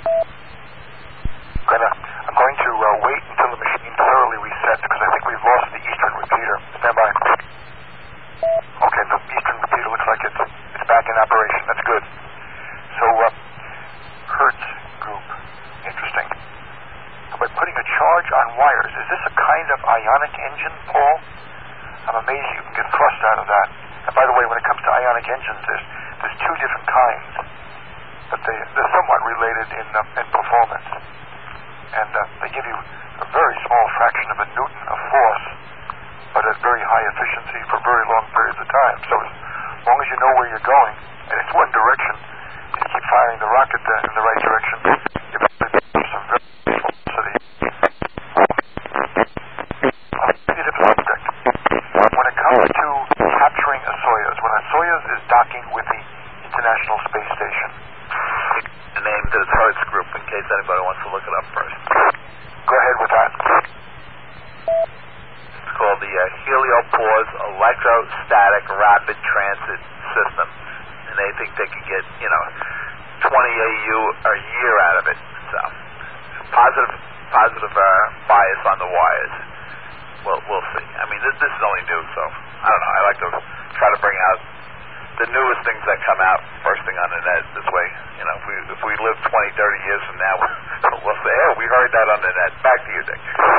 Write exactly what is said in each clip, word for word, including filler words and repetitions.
Gonna, I'm going to uh, wait until the machine thoroughly resets because I think we've lost the eastern repeater. Stand by. Okay, the eastern repeater looks like it's it's back in operation. That's good. So, uh, Hertz group. Interesting. So by putting a charge on wires, is this a kind of ionic engine, Paul? I'm amazed you can get thrust out of that. And by the way, when it comes to ionic engines, there's, there's two different kinds, but they, they're somewhat related in, uh, in performance. And uh, they give you a very small fraction of a newton of force, but at very high efficiency for very long periods of time. So as long as you know where you're going, and it's one direction, you keep firing the rocket uh, in the right direction, you have some very velocity. I'll give you the subject. When it comes to capturing a Soyuz, when a Soyuz is docking with the International Space Station, the name to the Hertz group in case anybody wants to look it up first. Go ahead with that. It's called the uh, Heliopause Electrostatic Rapid Transit System, and they think they could get, you know, twenty A U a year out of it. So, positive, positive uh, bias on the wires. Well, we'll see. I mean, this, this is only new, so I don't know. I like to try to bring out the newest things that come out first thing on the net. This way, you know, if we if we live twenty, thirty years from now, we'll say, "Hey, we heard that on the net." Back to you, Dick.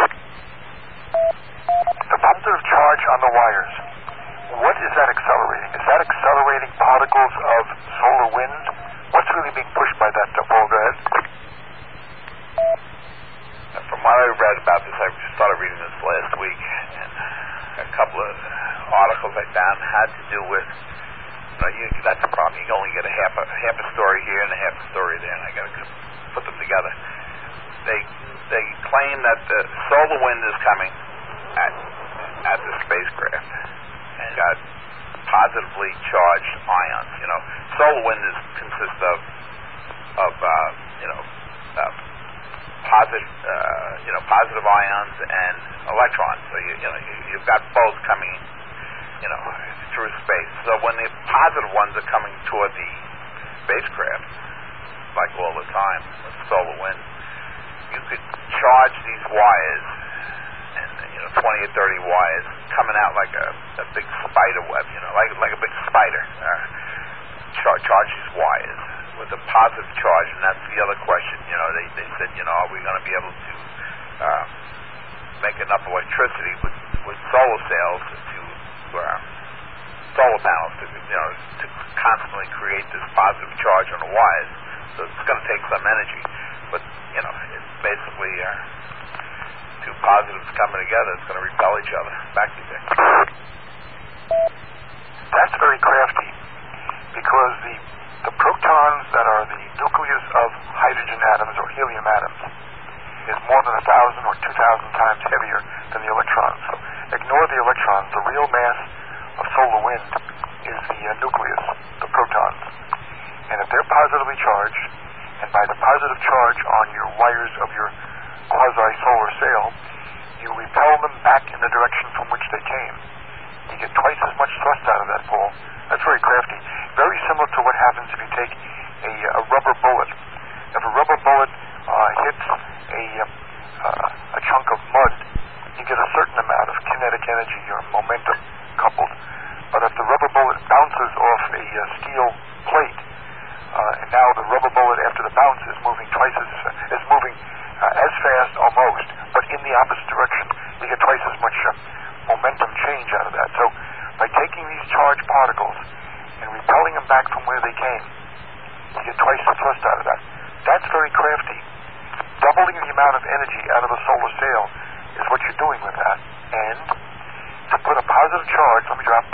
The positive charge on the wires. What is that accelerating? Is that accelerating particles of solar wind? What's really being pushed by that? Paul, go ahead. From what I read about this, I started reading this last week, and a couple of articles I found had to do with, you know, you, that's the problem. You only get a half a half a story here and a half a story there, and I got to put them together. They they claim that the solar wind is coming at at the spacecraft and got positively charged ions. You know, solar wind is consists of of uh, you know. Uh, Positive, uh, you know, positive ions and electrons. So you, you know, you, you've got both coming, you know, through space. So when the positive ones are coming toward the spacecraft, like all the time with solar wind, you could charge these wires, and you know, twenty or thirty wires coming out like a, a big spider web, you know, like like a big spider. Uh, char- charge these wires with a positive charge, and that's the other question. You know, they, they said, you know, are we going to be able to uh, make enough electricity with, with solar cells to uh, solar panels to, you know, to constantly create this positive charge on the wires? So it's going to take some energy, but you know, it's basically uh, two positives coming together. It's going to repel each other. Back to you, Dick. That's very crafty, because the The protons that are the nucleus of hydrogen atoms or helium atoms is more than a thousand or two thousand times heavier than the electrons. So ignore the electrons. The real mass of solar wind is the uh, nucleus, the protons. And if they're positively charged, and by the positive charge on your wires of your quasi-solar sail, you repel them back in the direction from which they came. You get twice as much thrust out of that, Paul. That's very crafty. Very similar to what happens if you take a, a rubber bullet. If a rubber bullet uh, hits a, uh, a chunk of mud, you get a certain amount of kinetic energy or momentum coupled. But if the rubber bullet bounces off a uh, steel plate, uh, and now the rubber bullet after the bounce is moving twice as is moving uh, as fast almost, but in the opposite direction, you get twice as much uh, momentum change out of that. So by taking these charged particles and repelling them back from where they came, you get twice the thrust out of that. That's very crafty. Doubling the amount of energy out of a solar sail is what you're doing with that. And to put a positive charge, let me drop,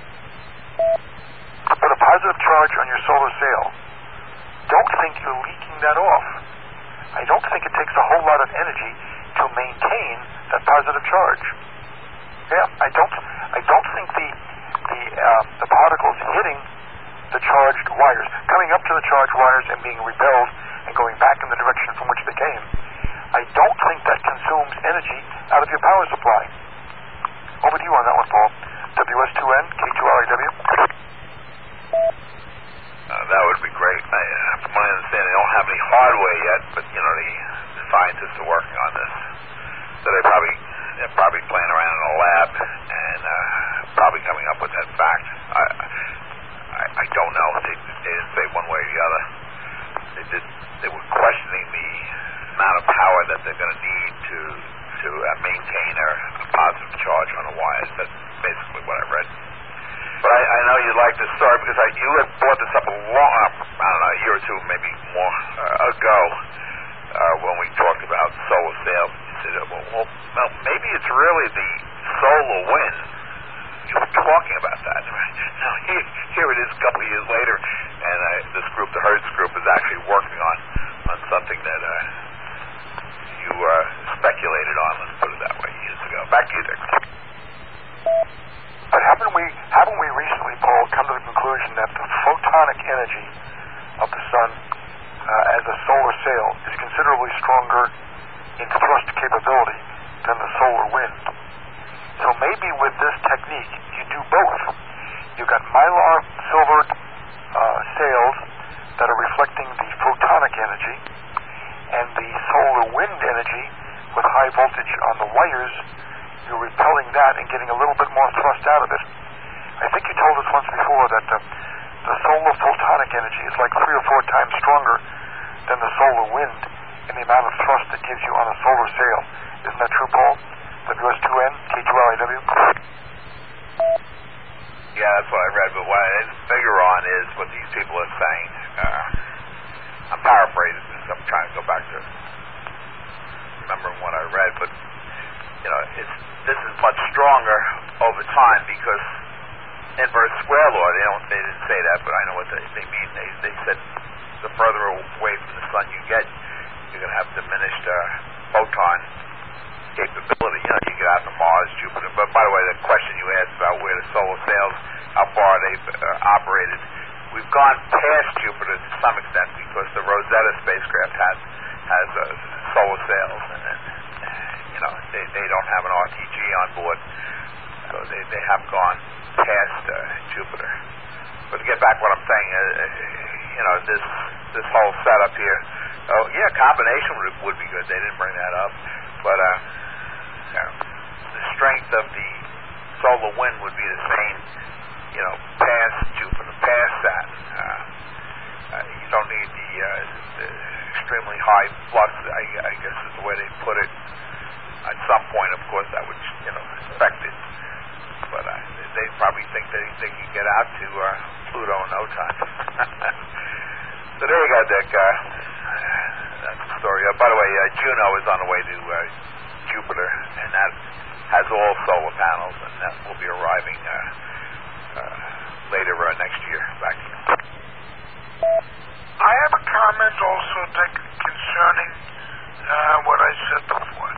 to put a positive charge on your solar sail, don't think you're leaking that off. I don't think it takes a whole lot of energy to maintain that positive charge. Yeah, I don't. I don't think the the uh, the particles hitting the charged wires, coming up to the charged wires and being repelled and going back in the direction from which they came, I don't think that consumes energy out of your power supply. Over to you on that one, Paul. W S two N, K two R A W. Uh, that would be great. I, uh, from my understanding, they don't have any hardware yet, but you know the, the scientists are working on this. So they probably they're probably playing around in a lab and uh, probably coming up with that fact. I I, I don't know. They, they didn't say one way or the other. They did. They were questioning the amount of power that they're going to need to to uh, maintain a, a positive charge on the wires. That's basically what I read. But I, I know you like this story because I, you had brought this up a long, I don't know, a year or two, maybe more uh, ago, uh, when we talked about solar sails. You said, well, well, well, maybe it's really the solar wind. You were talking about that. Now, here, here it is a couple of years later, and uh, this group, the Hertz group, is actually working on, on something that uh, you uh, speculated on, let's put it that way, years ago. Back to you, Dick. But haven't we, haven't we recently, Paul, come to the conclusion that the photonic energy of the sun uh, as a solar sail is considerably stronger in thrust capability than the solar wind? So maybe with this technique, you do both. You've got mylar silvered uh, sails that are reflecting the photonic energy, and the solar wind energy with high voltage on the wires, you're repelling that and getting a little bit more thrust out of it. I think you told us once before that the, the solar photonic energy is like three or four times stronger than the solar wind in the amount of thrust it gives you on a solar sail. Isn't that true, Paul? W S two N, K two L I W? Yeah, that's what I read, but what I figure on is what these people are saying. Uh, I'm paraphrasing this. I'm trying to go back to remembering what I read, but you know, it's this is much stronger over time because inverse square law. They don't. They didn't say that, but I know what they, they mean. They they said the further away from the sun you get, you're going to have diminished uh, photon capability. You know, you get out to Mars, Jupiter. But by the way, the question you asked about where the solar sails, how far they've uh, operated, we've gone past Jupiter to some extent because the Rosetta spacecraft has has uh, solar sails, and, and you know they they don't have an R T G on board, so they they have gone past uh, Jupiter. But to get back what I'm saying, uh, you know, this this whole setup here, oh yeah, combination would, would be good. They didn't bring that up, but uh, you know, the strength of the solar wind would be the same, you know, past Jupiter, past Saturn. Uh, uh, you don't need the, uh, the extremely high flux, I, I guess is the way they put it. At some point, of course, that would, you know, affect it. But uh, they probably think that they can get out to uh, Pluto in no time. So there you go, Dick. Uh, that's the story. Uh, by the way, uh, Juno is on the way to uh, Jupiter, and that has all solar panels, and that will be arriving uh, uh, later uh, next year. Back to you. I have a comment also, Dick, concerning uh, what I said before.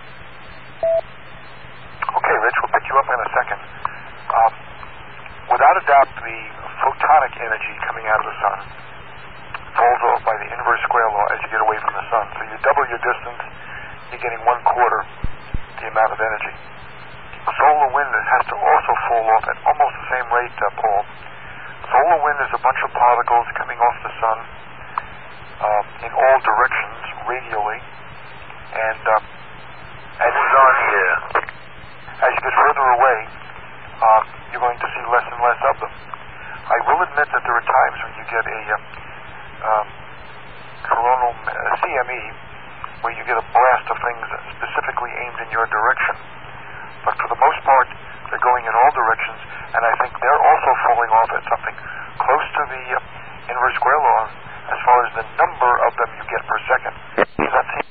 Okay, Rich, we'll pick you up in a second. Um, without a doubt, the photonic energy coming out of the sun falls off by the inverse square law as you get away from the sun. So you double your distance, you're getting one quarter the amount of energy. Solar wind has to also fall off at almost the same rate, uh, Paul. Solar wind is a bunch of particles coming off the sun uh, in all directions, radially, and uh, as Who's on here? As you get further away, uh, you're going to see less and less of them. I will admit that there are times when you get a uh, um, coronal uh, C M E where you get a blast of things specifically aimed in your direction. But for the most part, they're going in all directions, and I think they're also falling off at something close to the uh, inverse square law as far as the number of them you get per second. Does that seem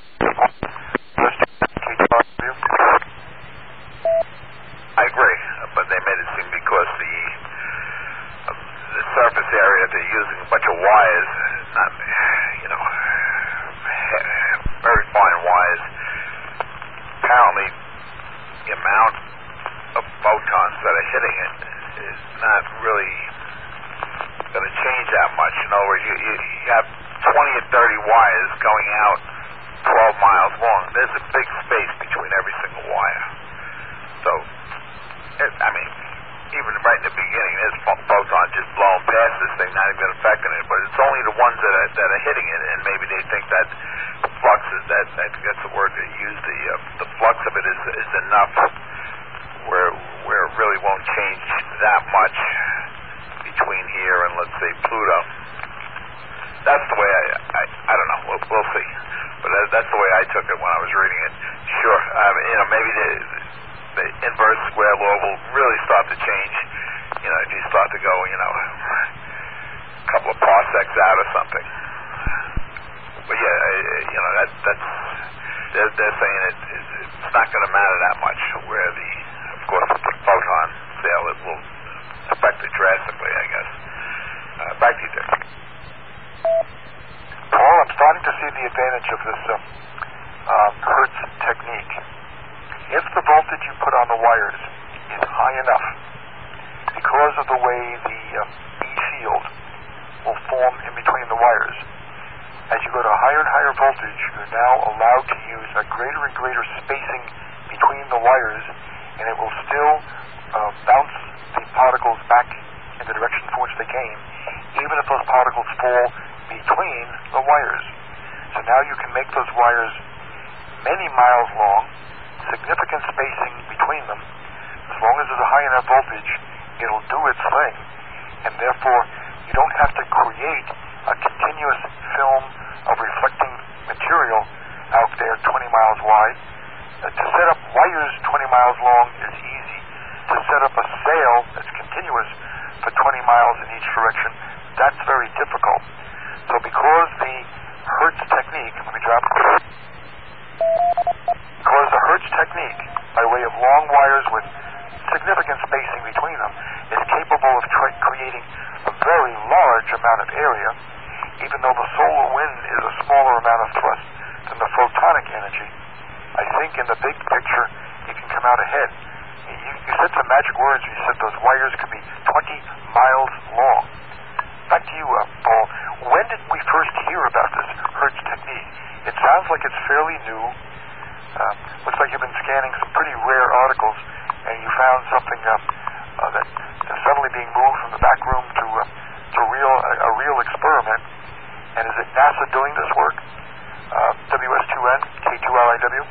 I agree, but they made it seem because the uh, the surface area that they're using a bunch of wires, not you know very fine wires. Apparently, the amount of photons that are hitting it is not really going to change that much. In other words, you, you, you have twenty or thirty wires going out twelve miles long. There's a big space between every single wire. So, it, I mean, even right in the beginning, there's photons just blowing past this thing, not even affecting it. But it's only the ones that are, that are hitting it, and maybe they think they're, they're saying it, it, it's not going to matter that much where the, of course, the photon cell, it will affect it drastically, I guess. Uh, back to you, Dick. Paul, I'm starting to see the advantage of this uh, uh, Hertz technique. If the voltage you put on the wires is high enough, because of the way the uh, E field will form in between the wires, as you go to higher and higher voltage, you're now allowed to use a greater and greater spacing between the wires, and it will still uh, bounce the particles back in the direction from which they came, even if those particles fall between the wires. So now you can make those wires many miles long, significant spacing between them. As long as there's a high enough voltage, it'll do its thing, and therefore you don't have to create a continuous film of reflecting material out there twenty miles wide. Uh, to set up wires twenty miles long is easy. To set up a sail that's continuous for twenty miles in each direction, that's very difficult. So because the Hertz technique, let me drop because the Hertz technique, by way of long wires with significant spacing between them, is capable of tra- creating a very large amount of area, even though the solar wind is a smaller amount of thrust than the photonic energy. I think in the big picture, you can come out ahead. You, you said some magic words. You said those wires could be twenty miles long. Back to you, uh, Paul. When did we first hear about this Hertz technique? It sounds like it's fairly new. Uh, looks like you've been scanning some pretty rare articles, and you found something uh, uh, that is suddenly being moved from the back room to uh, to real a, a real experiment. And is it NASA doing this work? Uh, W S two N, K two R I W?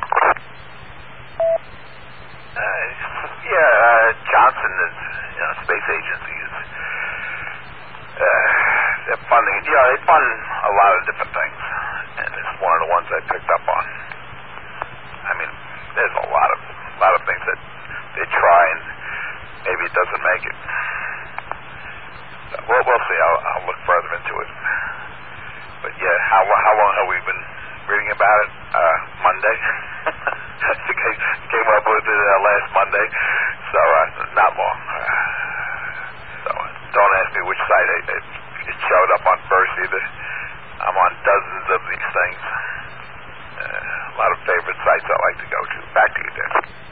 Uh, yeah, uh, Johnson is, you know, space agency is, uh, they're funding, you know, they fund a lot of different things, and it's one of the ones I picked up on. I mean, there's a lot of, a lot of things that they try and maybe it doesn't make it. So, well, we'll see. I'll, I'll look further into it. But yeah, how how long have we been reading about it? Uh, Monday. Came up with it uh, last Monday, so uh, not long. Uh, so uh, don't ask me which site it, it, it showed up on first either. I'm on dozens of these things. Uh, a lot of favorite sites I like to go to. Back to you, Dick.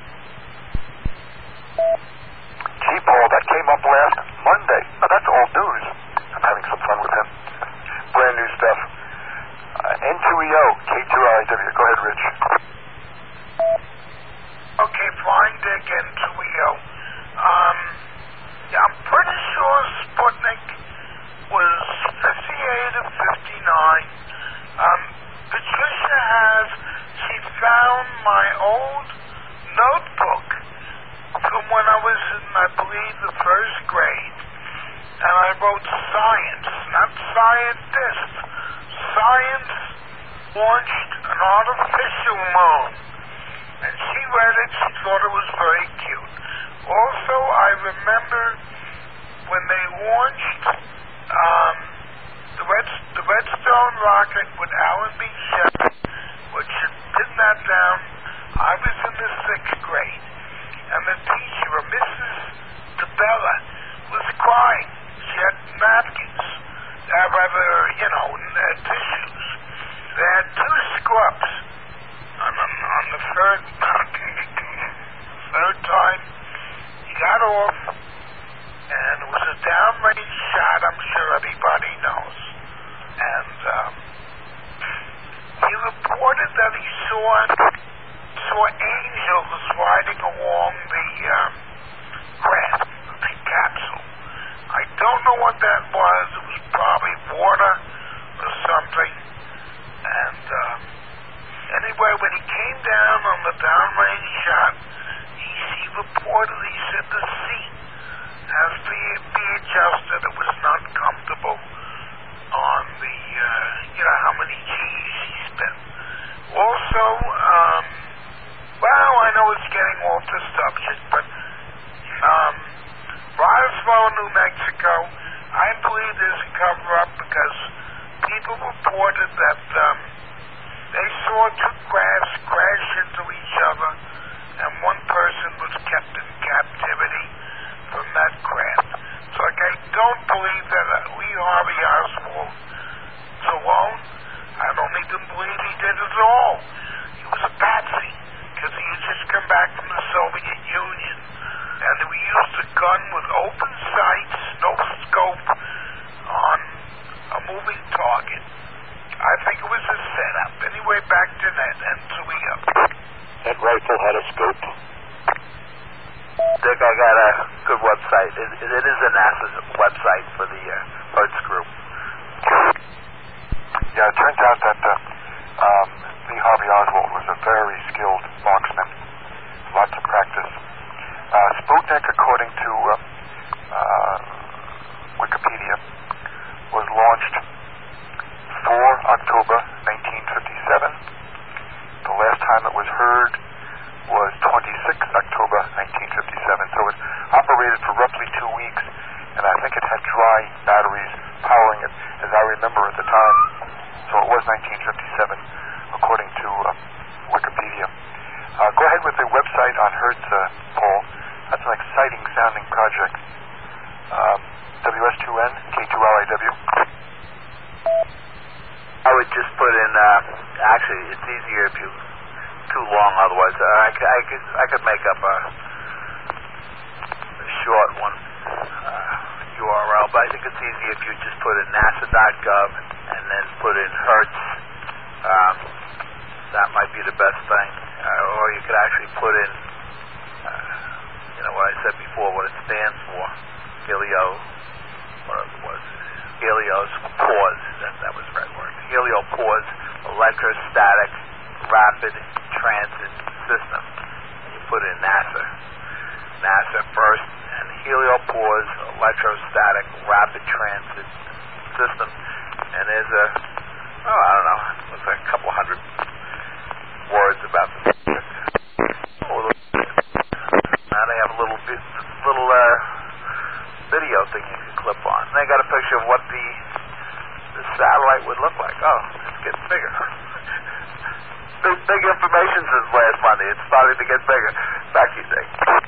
Gee, Paul, that came up last Monday. Oh, that's old news. I'm having some fun with him. Brand new stuff. Uh, N two E O, K two R I W. Go ahead, Rich. Okay, fine, Dick, N two E O. Um, yeah, I'm pretty sure Sputnik was fifty-eight or fifty-nine. Um, Patricia has, she found my old notebook from when I was in, I believe, the first grade. And I wrote science, not scientist. Science launched an artificial moon. And she read it, she thought it was very cute. Also, I remember when they launched um, the, Red, the Redstone rocket with Alan B. Shepard, which had pinned that down. I was in the sixth grade, and the teacher, Missus DeBella, was crying. She had napkins, uh, rather, you know, uh, tissues. They had two scrubs. On, on, on the third, third time, he got off, and it was a downrange shot, I'm sure everybody knows. And um, he reported that he saw saw angels riding along the um, craft, the capsule. I don't know what that was. It was probably water or something. And um, anyway, when he came down on the downrange shot, he, he reportedly said the seat has to be adjusted. It was not comfortable on the, uh, you know, how many G's he spent. Also, um, well, I know it's getting off the subject, but um, Roswell, New Mexico, I believe there's a cover-up because people reported that um, they saw two crafts crash was all. He was a patsy because he had just come back from the Soviet Union. And we used a gun with open sights, no scope, on a moving target. I think it was a setup. Anyway, back to that, and so we go. That rifle had a scope. Dick, I got a good website. It, it, it is a NASA website for the uh, Hertz group. Yeah, it turns out that uh, um, Lee Harvey Oswald was a very skilled marksman. Lots of practice. Uh, Sputnik, according to uh, uh, Wikipedia, was launched four October nineteen fifty-seven. The last time it was heard was twenty-sixth October nineteen fifty-seven. So it operated for roughly two weeks, and I think it had dry batteries powering it, as I remember at the time. So it was nineteen fifty-seven, according to uh, Wikipedia. Uh, go ahead with the website on Hertz, uh, Paul. That's an exciting sounding project. Um, W S two N, K two L I W. I would just put in, uh, actually, it's easier if you, too long otherwise. Uh, I, could, I, could, I could make up a, a short one, uh, U R L, but I think it's easy if you just put in nasa dot gov and then put in Hertz. Um, that might be the best thing. Uh, or you could actually put in, uh, you know, what I said before, what it stands for, Helio, whatever it was, Helios pause, that, that was the right word, Helio pause, electrostatic rapid transit system. And you put in NASA, NASA first, and Helio pause, electrostatic rapid transit system, and there's a, oh, I don't know, it looks like a couple hundred words about the subject. Now they have a little bit, little uh, video thing you can clip on. And they got a picture of what the the satellite would look like. Oh, it's getting bigger. big, big information since last Monday. It's starting to get bigger. Back to you, Dick.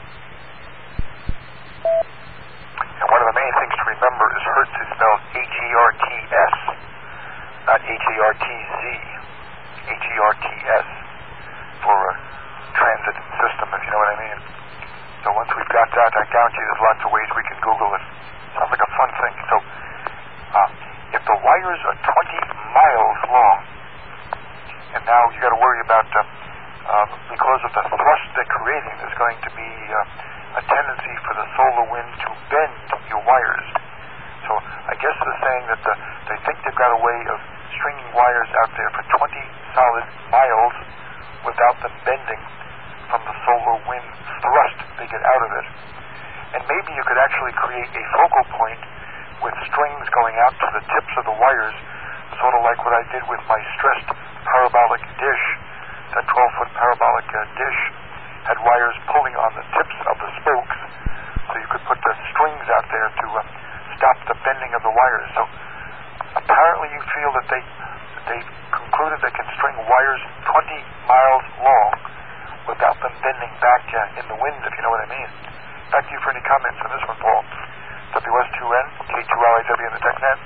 And one of the main things to remember is Hertz is spelled H E R T S, not H E R T Z. H E R T S for a transit system, if you know what I mean. So once we've got that, I guarantee there's lots of ways we can Google it. Sounds like a fun thing. So uh, if the wires are twenty miles long, and now you got to worry about, uh, uh, because of the thrust they're creating, there's going to be uh, a tendency for the solar wind to bend your wires. So I guess they're saying that the, they think they've got a way of stringing wires out there for twenty solid miles without them bending from the solar wind thrust they get out of it. And maybe you could actually create a focal point with strings going out to the tips of the wires, sort of like what I did with my stressed parabolic dish. That twelve-foot parabolic uh, dish had wires pulling on the tips of the spokes, so you could put the strings out there to uh, stop the bending of the wires. So apparently you feel that they they concluded they can string wires twenty miles long without them bending back uh, in the wind, if you know what I mean. Back to you for any comments on this one, Paul. W S two N, K two L I W in the TechNet.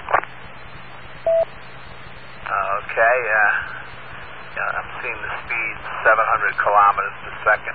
Okay, uh, yeah, I'm seeing the speed seven hundred kilometers per second.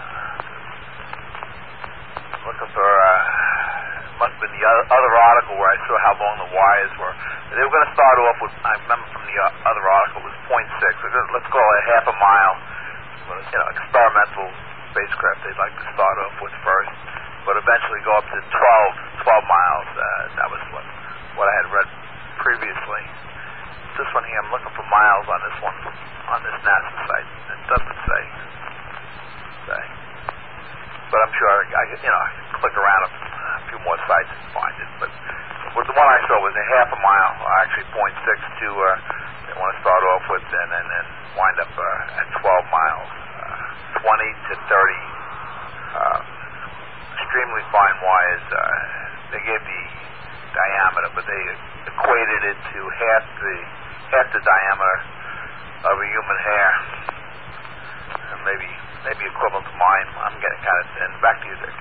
Uh, looking for, uh, must have been the other, other article where I saw how long the wires were. They were going to start off with, I remember from the uh, other article, it was point six. Let's call it half a mile. You know, experimental spacecraft they'd like to start off with first, but eventually go up to twelve, twelve miles. Uh, that was what, what I had read previously. This one here, I'm looking for miles on this one, on this NASA site. It doesn't say. say. But I'm sure I, I you know, I can click around a, a few more sites and find it. But well, the one I saw was a half a mile, or actually point six to, uh, they want to start off with, and then and, and wind up uh, at twelve miles. Uh, twenty to thirty uh, extremely fine wires. Uh, they gave the diameter, but they equated it to half the half the diameter of a human hair, and maybe maybe equivalent to mine. I'm getting kind of thin. Back to you, Dick.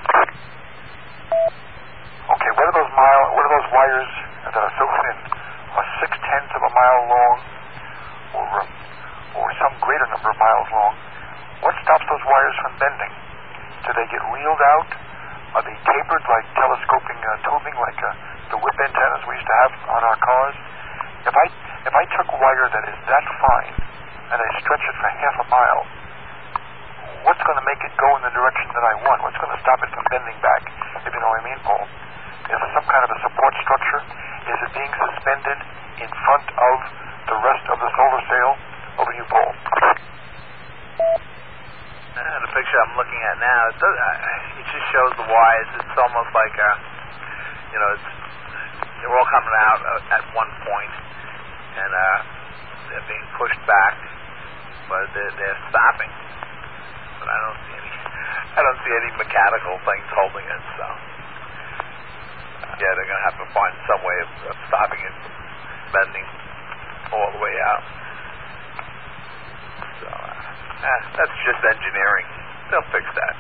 Okay, what are those mile? What are those wires that are so thin? Are six tenths of a mile long, or uh, or some greater number of miles long, what stops those wires from bending? Do they get reeled out? Are they tapered like telescoping uh, tubing, like uh, the whip antennas we used to have on our cars? If I if I took wire that is that fine and I stretch it for half a mile, what's going to make it go in the direction that I want? What's going to stop it from bending back, if you know what I mean, Paul? Is there some kind of a support structure? Is it being suspended in front of the rest of the solar sail? Over to you, Paul. Uh, the picture I'm looking at now, it, does, uh, it just shows the wires. It's almost like, uh, you know, it's, they're all coming out uh, at one point, and uh, they're being pushed back, but they're, they're stopping. But I don't see any, I don't see any mechanical things holding it. So, uh, yeah, they're going to have to find some way of, of stopping it from bending all the way out. So, uh, eh, that's just engineering. They'll fix that.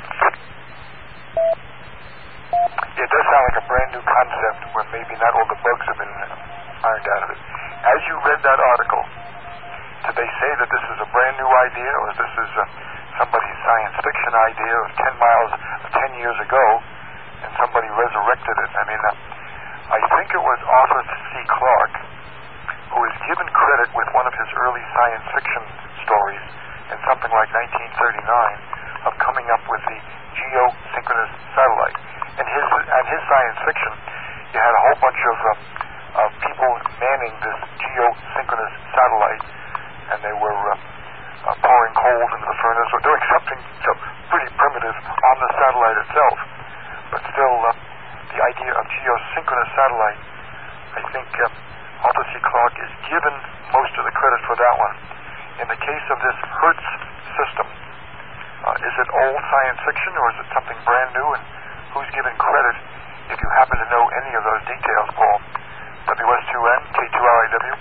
It does sound like a brand new concept where maybe not all the bugs have been ironed out of it. As you read that article, did they say that this is a brand new idea, or this is uh, somebody's science fiction idea of ten miles, of ten years ago, and somebody resurrected it? I mean, uh, I think it was Arthur C. Clarke who is given credit with one of his early science fiction stories in something like nineteen thirty-nine of coming up with the geosynchronous satellite. And his and his science fiction, you had a whole bunch of, uh, of people manning this geosynchronous satellite, and they were uh, uh, pouring coals into the furnace or doing something so pretty primitive on the satellite itself. But still, uh, the idea of geosynchronous satellite, I think uh, Arthur C. Clarke is given most of the credit for that one. In the case of this Hertz system, uh, is it old science fiction or is it something brand new? And who's given credit if you happen to know any of those details, Paul? W S two N, K two R I W?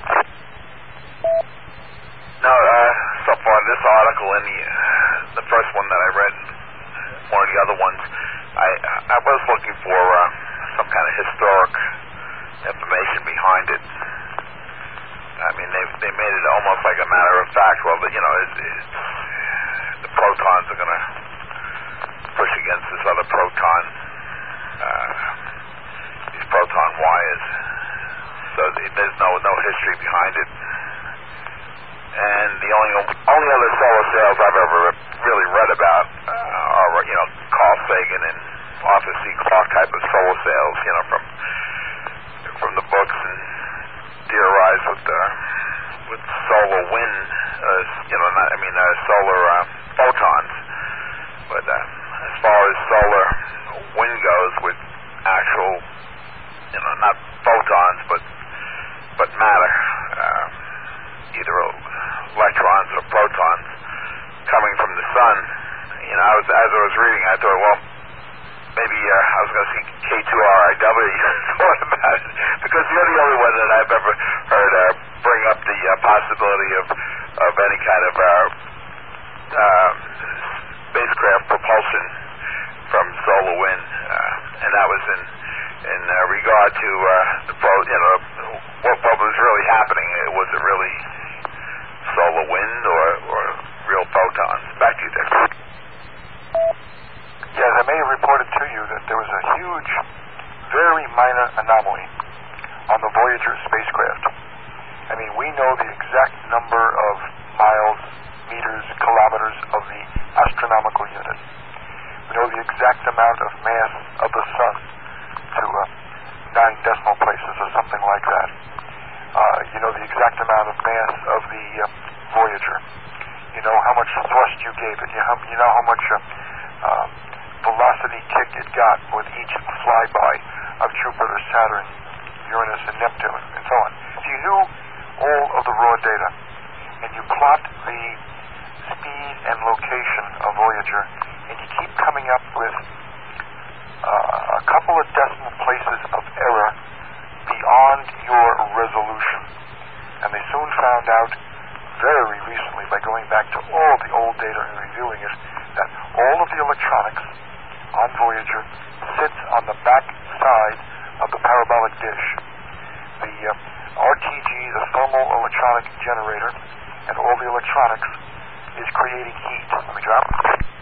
No, uh, so far this article and the, the first one that I read, one of the other ones, I I was looking for uh, some kind of historic information behind it. I mean, they they made it almost like a matter of fact. Well, you know, it, it's, the protons are going to push against this other proton, uh, these proton wires. So there's no no history behind it. And the only only other solar sails I've ever really read about uh, are, you know, Carl Sagan and Arthur C. Clarke type of solar sails, you know, from from the books, and theorized with uh, with solar wind, uh, you know, not, I mean uh, solar uh, photons. But uh, as far as solar wind goes, with actual, you know, not photons, but but matter, uh, either electrons or protons coming from the sun. You know, I was, as I was reading, I thought, well, maybe uh, I was going to see K two R I W thought about it, because you're the only one that I've ever heard uh, bring up the uh, possibility of of any kind of uh, uh, spacecraft propulsion from solar wind, uh, and that was in in uh, regard to uh, the pro, you know, what what was really happening. Was it really solar wind or or real photons? Back to you, Dick. Yes, I may have reported to you that there was a huge, very minor anomaly on the Voyager spacecraft. I mean, we know the exact number of miles, meters, kilometers of the astronomical unit. We know the exact amount of mass of the sun to uh, nine decimal places or something like that. Uh, you know the exact amount of mass of the uh, Voyager. You know how much thrust you gave it. You, how, you know how much uh, uh, velocity kick it got with each flyby of Jupiter, Saturn, Uranus, and Neptune, and so on. If you knew all of the raw data, and you plot the speed and location of Voyager, and you keep coming up with uh, a couple of decimal places of error beyond your resolution. And they soon found out, very recently, by going back to all the old data and reviewing it, that all of the electronics on Voyager sits on the back side of the parabolic dish. The uh, R T G, the thermal electronic generator, and all the electronics is creating heat. Let me drop.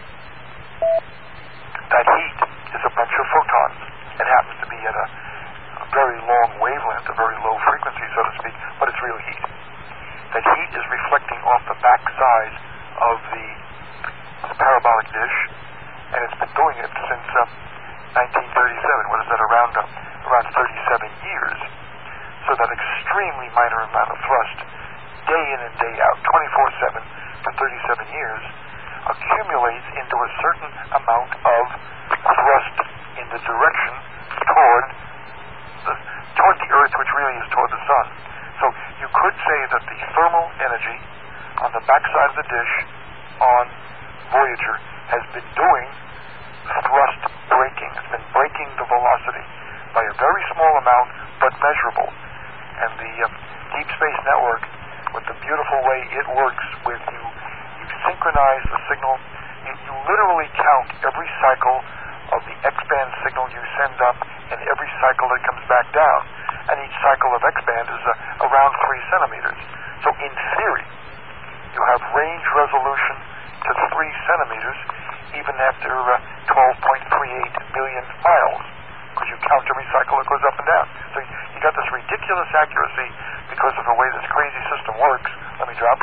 That heat is a bunch of photons. It happens to be at a, a very long wavelength, a very low frequency, so to speak, but it's real heat. That heat is reflecting off the back side of the, the parabolic dish, and it's been doing it since uh, nineteen thirty-seven. What is that, around, uh, around thirty-seven years. So that extremely minor amount of thrust, day in and day out, twenty-four seven for thirty-seven years, accumulates into a certain amount of thrust in the direction toward the, toward the Earth, which really is toward the Sun. So you could say that the thermal energy on the backside of the dish on Voyager has been doing thrust braking. It's been braking the velocity by a very small amount, but measurable. And the uh, Deep Space Network, with the beautiful way it works with you, you synchronize the signal. You, you literally count every cycle of the X-band signal you send up and every cycle that comes back down. And each cycle of X-band is uh, around three centimeters. So in theory, you have range resolution to three centimeters even after uh, twelve point three eight billion miles, because you count every cycle that goes up and down. So you, you got this ridiculous accuracy because of the way this crazy system works. Let me drop.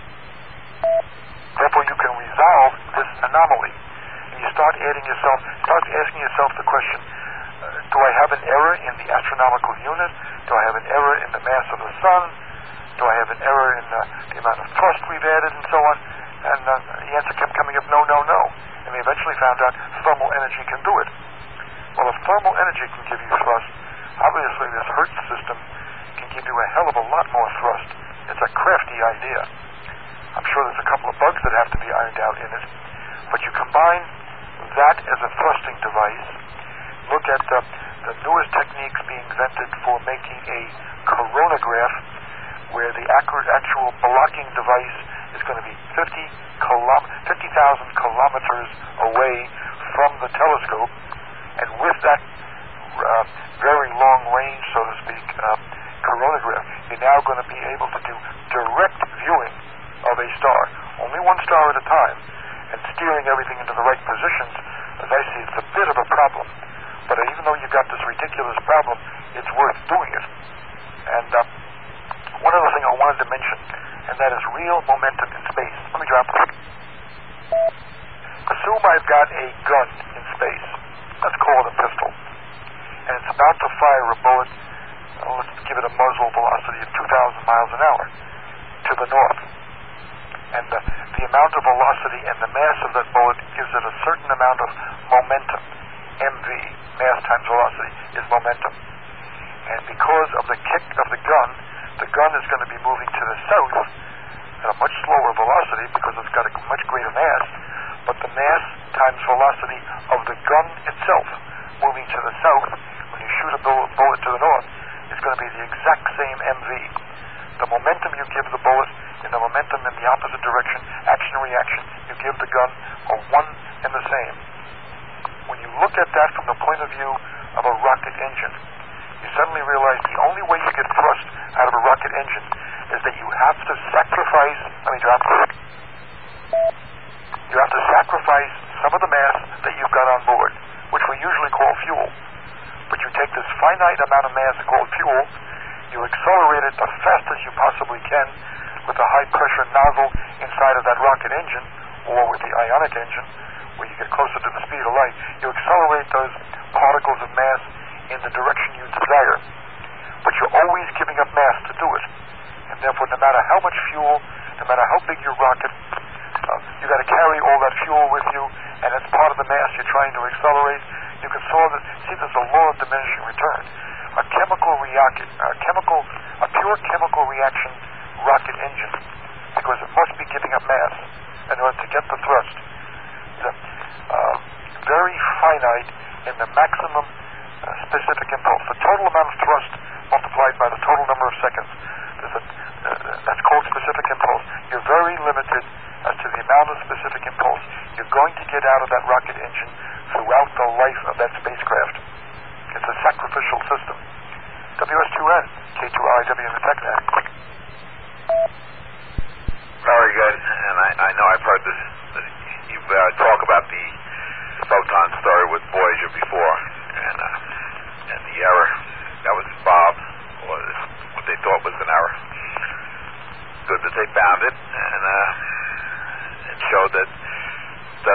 Therefore, you can resolve this anomaly. And you start adding yourself, start asking yourself the question, uh, do I have an error in the astronomical unit? Do I have an error in the mass of the sun? Do I have an error in uh, the amount of thrust we've added and so on? And uh, the answer kept coming up, no, no, no. And they eventually found out thermal energy can do it. Well, if thermal energy can give you thrust, obviously this Hertz system can give you a hell of a lot more thrust. It's a crafty idea. I'm sure there's a couple of bugs that have to be ironed out in it. But you combine that as a thrusting device, look at the, the newest techniques being invented for making a coronagraph, where the accurate, actual blocking device is going to be fifty thousand kilometers away from the telescope. And with that uh, very long range, so to speak, uh, coronagraph, you're now going to be able to do direct viewing of a star, only one star at a time, and steering everything into the right positions. As I see, it's a bit of a problem. But even though you've got this ridiculous problem, it's worth doing it. And uh, one other thing I wanted to mention, and that is real momentum in space. Let me drop it. Assume I've got a gun in space. Let's call it a pistol. And it's about to fire a bullet, uh, let's give it a muzzle velocity of two thousand miles an hour to the north. And uh, the amount of velocity and the mass of that bullet gives it a certain amount of momentum. M V, mass times velocity, is momentum. And because of the kick of the gun, the gun is going to be moving to the south at a much slower velocity because it's got a much greater mass, but the mass times velocity of the gun itself moving to the south, when you shoot a bullet to the north, is going to be the exact same M V. The momentum you give the bullet and the momentum in the opposite direction, action-reaction, you give the gun, are one and the same. When you look at that from the point of view of a rocket engine, you suddenly realize the only way you get thrust out of a rocket engine is that you have to sacrifice, let me drop it, you have to sacrifice some of the mass that you've got on board, which we usually call fuel. But you take this finite amount of mass called fuel, you accelerate it the fastest you possibly can with the high-pressure nozzle inside of that rocket engine, or with the ionic engine, where you get closer to the speed of light. You accelerate those particles of mass in the direction you desire. But you're always giving up mass to do it. And therefore, no matter how much fuel, no matter how big your rocket, uh, you got to carry all that fuel with you, and it's part of the mass you're trying to accelerate. You can saw that, see, there's a law of diminishing return. A chemical reaction, a chemical, a pure chemical reaction rocket engine, because it must be giving up mass in order to get the thrust, is uh, very finite in the maximum uh, specific impulse. The total amount of thrust multiplied by the total number of seconds. There's a, uh, that's called specific impulse. You're very limited as to the amount of specific impulse you're going to get out of that rocket engine throughout the life of that spacecraft. It's a sacrificial system. W S two N, K two R I W in the TechNet.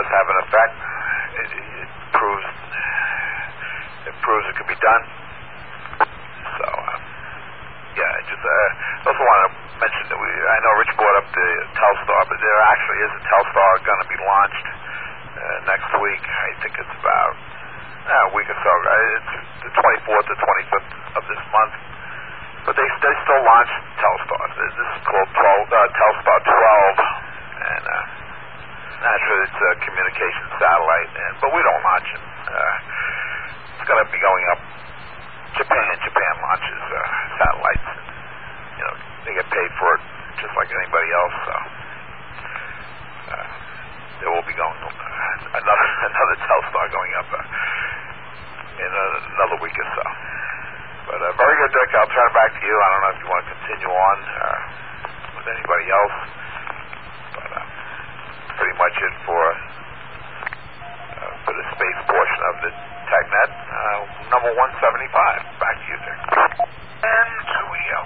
have an effect. It, it proves it proves it can be done. So, uh, yeah, I just uh, also want to mention that we. I know Rich brought up the Telstar, but there actually is a Telstar going to be launched uh, next week. I think it's about uh, a week or so. It's the twenty-fourth or twenty-fifth of this month. But they they still launch Telstar. This is called twelve, uh, Telstar twelve, and uh, naturally it's a communication satellite. And but we don't launch it. Uh, it's going to be going up. Japan, Japan launches uh, satellites. And, you know, they get paid for it just like anybody else. So uh, there will be going uh, another another Telstar going up uh, in uh, another week or so. But uh, very good, Dick. I'll turn it back to you. I don't know if you want to continue on uh, with anybody else. But uh, pretty much it for uh, for the space portion of the TechNet. Uh, number one seventy-five. Back to you, Dick. And Tuio.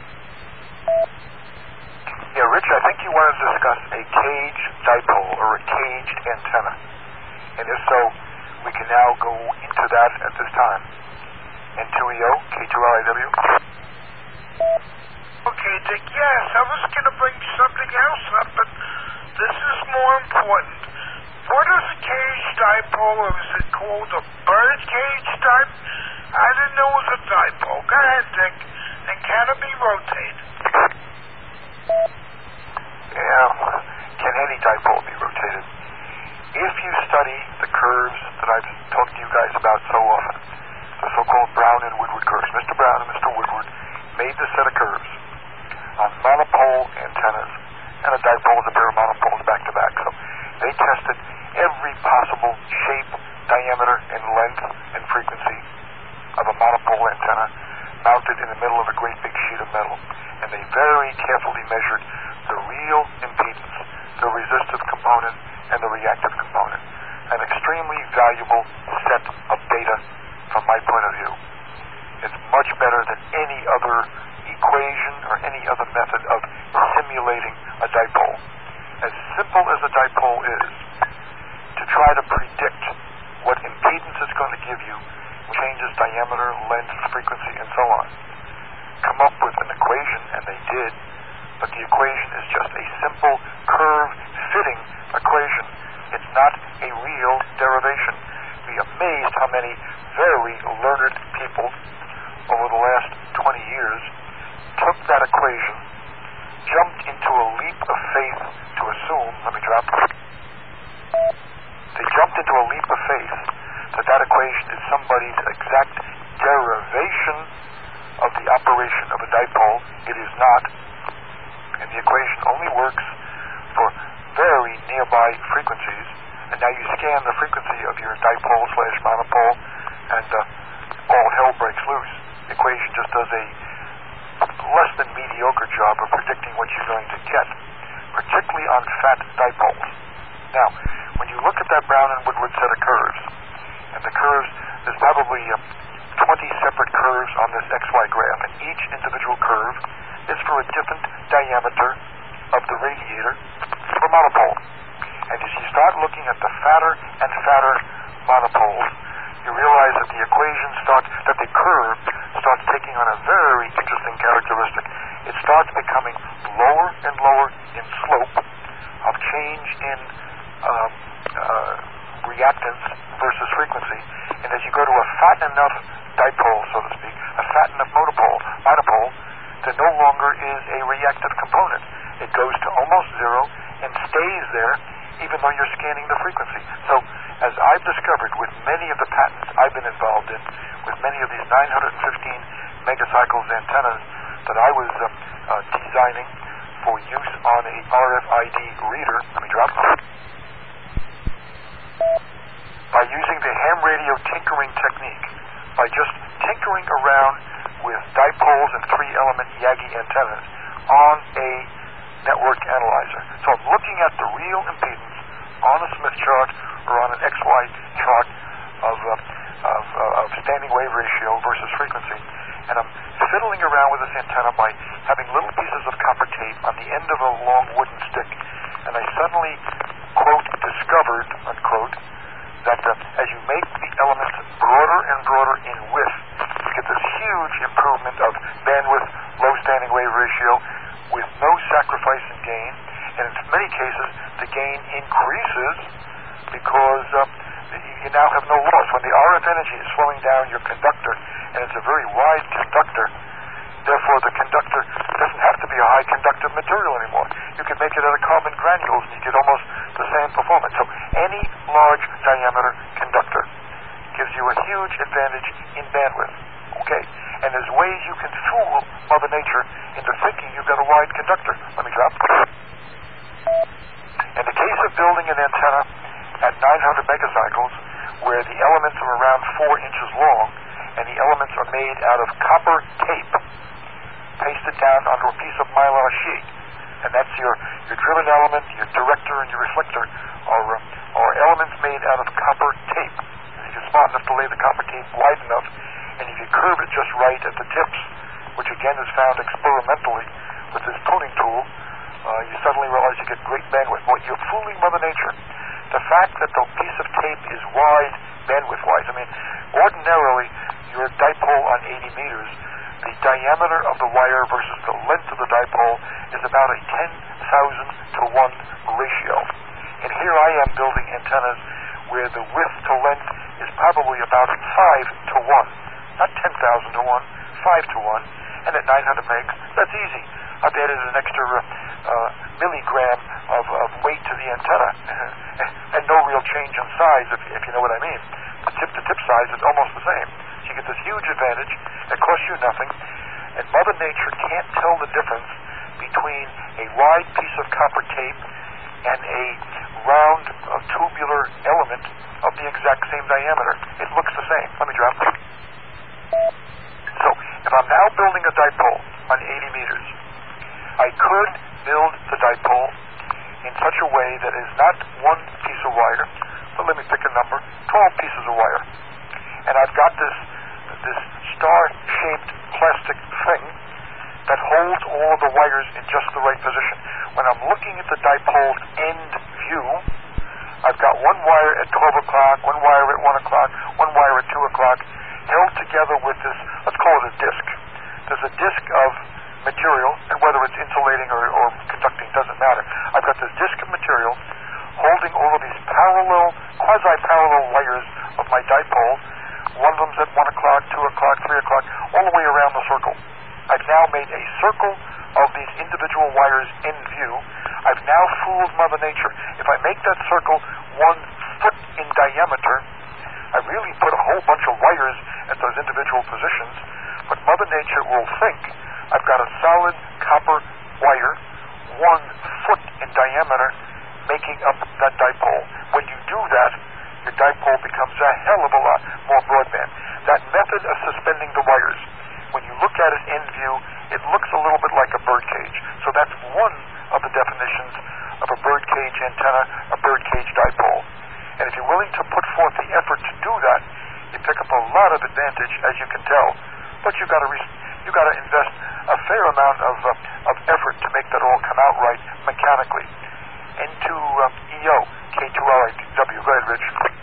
Yeah, Rich, I think you want to discuss a caged dipole or a caged antenna. And if so, we can now go into that at this time. N two E O, K two L I W. Okay, Dick, yes, I was going to bring something else up, but this is more important. What is a cage dipole, or is it called a bird cage dipole? I didn't know it was a dipole. Go ahead, Dick. And can it be rotated? Yeah, can any dipole be rotated? If you study the curves that I've talked to you guys about so often, the so-called Brown and Woodward curves, Mister Brown and Mister Woodward made this set of curves on monopole antennas, and a dipole is a pair of monopoles back-to-back. So they tested every possible shape, diameter, and length and frequency of a monopole antenna mounted in the middle of a great big sheet of metal. And they very carefully measured the real impedance, the resistive component, and the reactive component. An extremely valuable set of data from my point of view. It's much better than any other equation or any other method of simulating a dipole. As simple as a dipole is, to try to predict what impedance it's going to give you, changes diameter, length, frequency, and so on, come up with an equation, and they did, but the equation is just a simple curve-fitting equation. It's not a real derivation. Be amazed how many very learned people over the last twenty years took that equation, jumped into a leap of faith to assume, let me drop, they jumped into a leap of faith that that equation is somebody's exact derivation of the operation of a dipole. It is not. And the equation only works for very nearby frequencies. And now you scan the frequency of your dipole slash monopole, and uh, all hell breaks loose. The equation just does a less than mediocre job of predicting what you're going to get, particularly on fat dipoles. Now, when you look at that Brown and Woodward set of curves, and the curves, there's probably uh, twenty separate curves on this X Y graph, and each individual curve is for a different diameter of the radiator of a monopole. And as you start looking at the fatter and fatter monopoles, you realize that the equation starts, that the curve starts taking on a very interesting characteristic. It starts becoming lower and lower in slope of change in uh, uh, reactance versus frequency. And as you go to a fat enough dipole, so to speak, a fat enough monopole, monopole, there no longer is a reactive component. It goes to almost zero and stays there even though you're scanning the frequency. So, as I've discovered with many of the patents I've been involved in, with many of these nine hundred fifteen megacycles antennas that I was uh, uh, designing for use on a R F I D reader, let me drop, by using the ham radio tinkering technique, by just tinkering around with dipoles and three-element Yagi antennas on a network analyzer. So I'm looking at the real impedance on a Smith chart or on an X Y chart of, uh, of, uh, of standing wave ratio versus frequency, and I'm fiddling around with this antenna by having little pieces of copper tape on the end of a long wooden stick, and I suddenly, quote, discovered, quote, that uh, as you make the elements broader and broader in width, you get this huge improvement of bandwidth, low standing wave ratio, with no sacrifice in gain. And in many cases, the gain increases because uh, you now have no loss. When the R F energy is flowing down your conductor, and it's a very wide conductor, therefore the conductor doesn't have to be a high conductive material anymore. You can make it out of carbon granules and you get almost the same performance. So any large diameter conductor gives you a huge advantage in bandwidth. Okay? And there's ways you can fool Mother Nature into thinking you've got a wide conductor. Let me drop. In the case of building an antenna at nine hundred megacycles, where the elements are around four inches long, and the elements are made out of copper tape, pasted down onto a piece of mylar sheet, and that's your, your driven element, your director, and your reflector are, uh, are elements made out of copper tape. And if you're smart enough to lay the copper tape wide enough, and if you curve it just right at the tips, which again is found experimentally with this pruning tool, uh, you suddenly realize you get great bandwidth. Well, you're fooling Mother Nature. The fact that the piece of tape is wide bandwidth-wise, I mean, ordinarily your dipole on eighty meters, the diameter of the wire versus the length of the dipole is about a ten thousand to one ratio. And here I am building antennas where the width to length is probably about five to one. Not ten thousand to one, five to one. And at nine hundred megs, that's easy. I've added an extra uh, uh, milligram of, of weight to the antenna, and no real change in size, if, if you know what I mean. The tip-to-tip size is almost the same. So you get this huge advantage. It costs you nothing. And Mother Nature can't tell the difference between a wide piece of copper tape and a round uh, tubular element of the exact same diameter. It looks the same. Let me drop it. So if I'm now building a dipole on eighty meters, I could build the dipole in such a way that is not one piece of wire, but let me pick a number, twelve pieces of wire. And I've got this this star-shaped plastic thing that holds all of the wires in just the right position. When I'm looking at the dipole's end view, I've got one wire at twelve o'clock, one wire at one o'clock, one wire at two o'clock, held together with this, let's call it a disc. There's a disc of material, and whether it's insulating or, or conducting doesn't matter. I've got this disc of material holding all of these parallel, quasi-parallel wires of my dipole. One of them's at one o'clock, two o'clock, three o'clock, all the way around the circle. I've now made a circle of these individual wires in view. I've now fooled Mother Nature. If I make that circle one foot in diameter, I really put a whole bunch of wires at those individual positions, but Mother Nature will think I've got a solid copper wire, one foot in diameter, making up that dipole. When you do that, your dipole becomes a hell of a lot more broadband. That method of suspending the wires, when you look at it in view, it looks a little bit like a bird cage. So that's one of the definitions of a bird cage antenna, a bird cage dipole. And if you're willing to put forth the effort to do that, you pick up a lot of advantage, as you can tell. But you've got to re- you've got to invest a fair amount of uh, of effort to make that all come out right mechanically. N two uh, E O, K two L I W. Go ahead, Rich.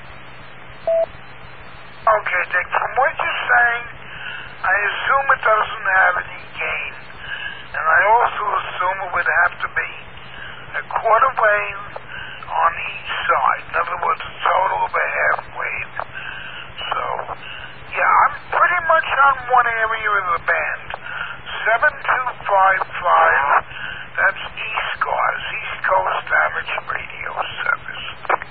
Okay, Dick, from what you're saying, I assume it doesn't have any gain. And I also assume it would have to be a quarter wave on each side. In other words, a total of a half wave. So, yeah, I'm pretty much on one area of the band. seven two five five, that's East Coast, East Coast Average Radio Service.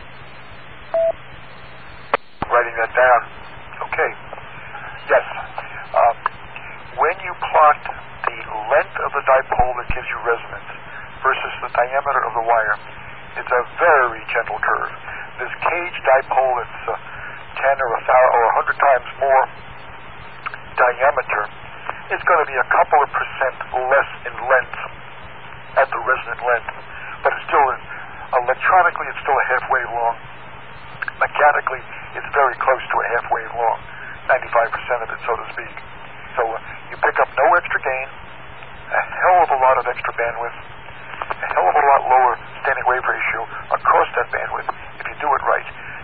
Writing that down. Okay. Yes. Um, when you plot the length of the dipole that gives you resonance versus the diameter of the wire, it's a very gentle curve. This cage dipole, it's uh, ten or a thousand or a hundred times more diameter. It's going to be a couple of percent less in length at the resonant length, but it's still electronically it's still a half wave long. Mechanically, it's very close to a half wave long, ninety-five percent of it, so to speak. So uh, you pick up no extra gain, a hell of a lot of extra bandwidth, a hell of a lot lower standing wave ratio across that bandwidth if you do it right.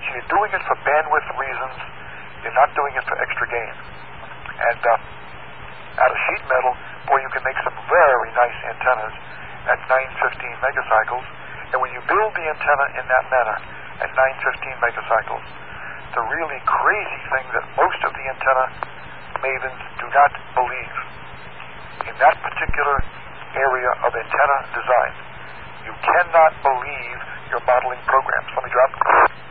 not doing it for extra gain. And uh, out of sheet metal, boy, you can make some very nice antennas at nine fifteen megacycles. And when you build the antenna in that manner at nine fifteen megacycles, the really crazy thing that most of the antenna mavens do not believe, in that particular area of antenna design, you cannot believe your modeling programs. Let me drop.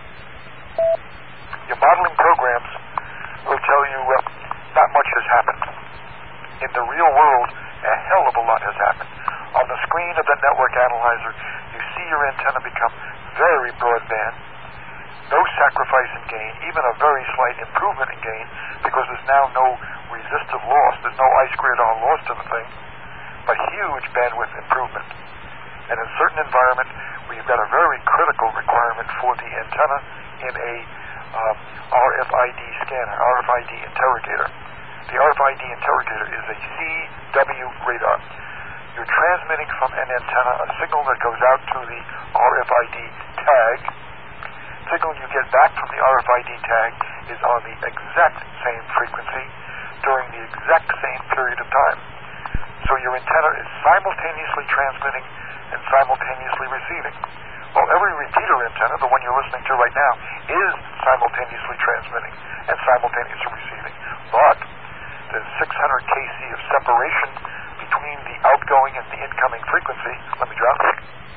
Your modeling programs will tell you uh, not much has happened. In the real world, a hell of a lot has happened. On the screen of the network analyzer, you see your antenna become very broadband, no sacrifice in gain, even a very slight improvement in gain, because there's now no resistive loss, there's no I squared R loss to the thing, but huge bandwidth improvement. And in certain environments where you've got a very critical requirement for the antenna in a um, R F I D scanner, R F I D interrogator. The R F I D interrogator is a C W radar. You're transmitting from an antenna a signal that goes out to the R F I D tag. The signal you get back from the R F I D tag is on the exact same frequency during the exact same period of time. So your antenna is simultaneously transmitting and simultaneously receiving. Well, every repeater antenna, the one you're listening to right now, is simultaneously transmitting and simultaneously receiving. But there's six hundred K C of separation between the outgoing and the incoming frequency. Let me drop it.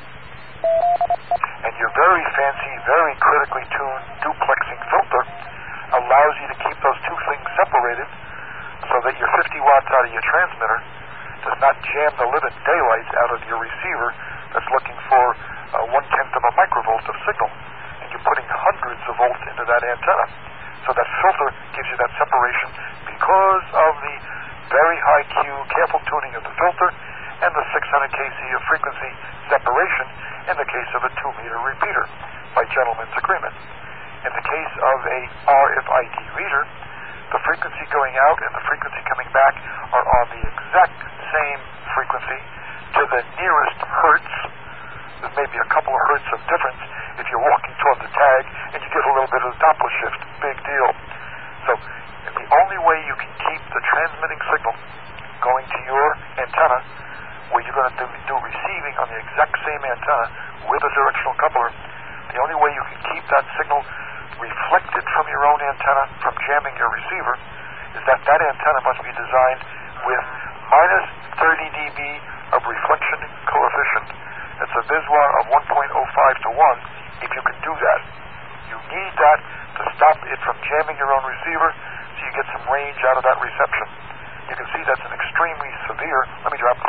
And your very fancy, very critically tuned duplexing filter allows you to keep those two things separated so that your fifty watts out of your transmitter does not jam the living daylights out of your receiver that's looking for uh, one-tenth of a microvolt of signal. And you're putting hundreds of volts into that antenna. So that filter gives you that separation because of the very high Q, careful tuning of the filter, and the six hundred K C of frequency separation in the case of a two meter repeater by gentleman's agreement. In the case of a R F I D reader, the frequency going out and the frequency coming back are on the exact same frequency to the nearest hertz. There's maybe a couple of hertz of difference if you're walking toward the tag and you get a little bit of Doppler shift. Big deal. So the only way you can keep the transmitting signal going to your antenna, where you're going to do, do receiving on the exact same antenna with a directional coupler, the only way you can keep that signal reflected from your own antenna from jamming your receiver is that that antenna must be designed with minus thirty decibels of reflection coefficient. It's a Biswa of one point oh five to one if you can do that. You need that to stop it from jamming your own receiver so you get some range out of that reception. You can see that's an extremely severe, let me drop,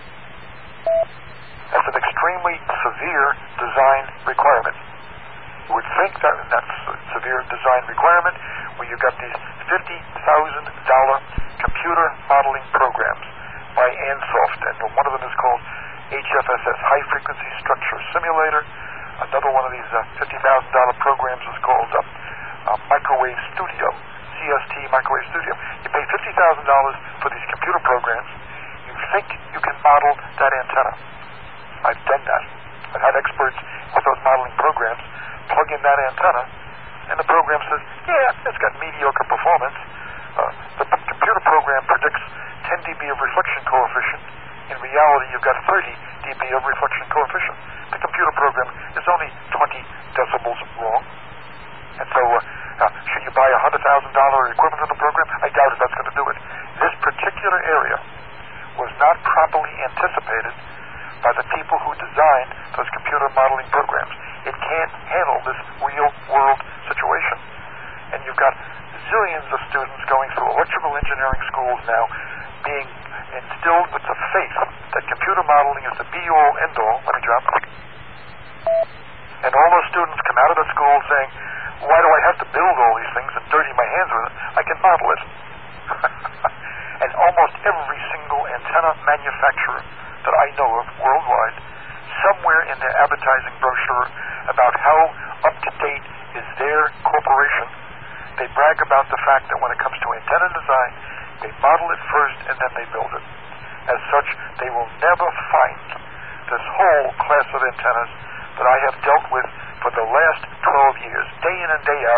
that's an extremely severe design requirement. You would think that that's a severe design requirement where you've got these fifty thousand dollars computer modeling programs by Ansoft, and one of them is called H F S S, High Frequency Structure Simulator. Another one of these uh, fifty thousand dollars programs is called uh, uh, Microwave Studio, C S T Microwave Studio. You pay fifty thousand dollars for these computer programs. You think you can model that antenna. I've done that. I've had experts with those modeling programs plug in that antenna, and the program says, yeah, it's got mediocre performance. Uh, the p- computer program predicts ten decibels of reflection coefficient. In reality, you've got thirty decibels of reflection coefficient. The computer program is only twenty decibels wrong. And so, uh, uh, should you buy a one hundred thousand dollars equivalent of the program? I doubt if that's going to do it. This particular area was not properly anticipated by the people who designed those computer modeling programs. It can't handle this real-world situation. And you've got zillions of students going through electrical engineering schools now being instilled with the faith that computer modeling is the be-all, end-all. Let me drop. And all those students come out of the school saying, why do I have to build all these things and dirty my hands with it? I can model it. And almost every single antenna manufacturer that I know of worldwide, somewhere in their advertising brochure about how up-to-date is their corporation, they brag about the fact that when it comes to antenna design, they model it first and then they build it. As such, they will never find this whole class of antennas that I have dealt with for the last twelve years, day in and day out.